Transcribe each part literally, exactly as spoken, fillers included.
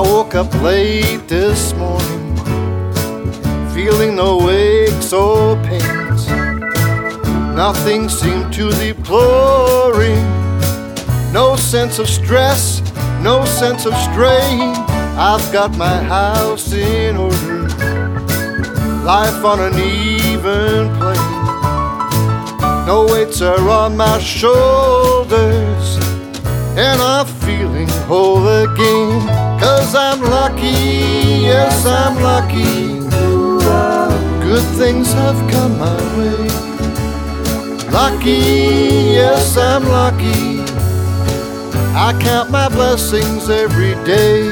woke up late this morning, feeling no aches or pains. Nothing seemed too deploring. No sense of stress, no sense of strain. I've got my house in order, life on an even plane. No weights are on my shoulders, and I'm feeling whole again. 'Cause I'm lucky, yes I'm lucky. Good things have come my way. Lucky, yes I'm lucky. I count my blessings every day.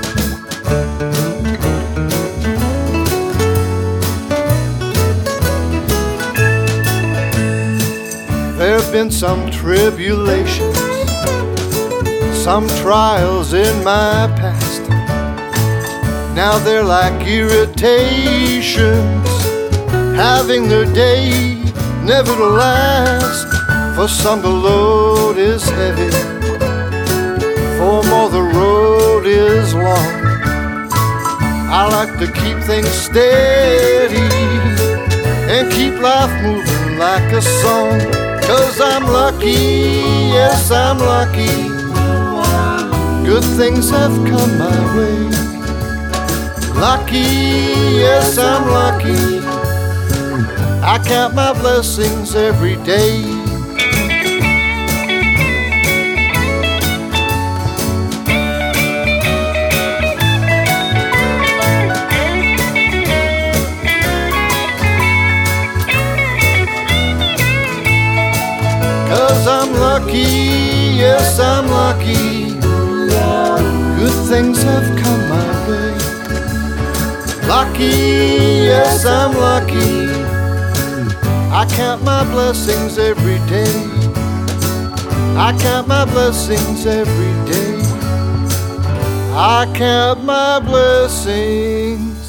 There have been some tribulations, some trials in my past. Now they're like irritations, having their day, never to last. For some the load is heavy, for more the road is long. I like to keep things steady and keep life moving like a song. 'Cause I'm lucky, yes I'm lucky. Good things have come my way. Lucky, yes I'm lucky. I count my blessings every day. 'Cause I'm lucky, yes I'm lucky. Good things have come my way. Lucky, yes I'm lucky. I count my blessings every day. I count my blessings every day. I count my blessings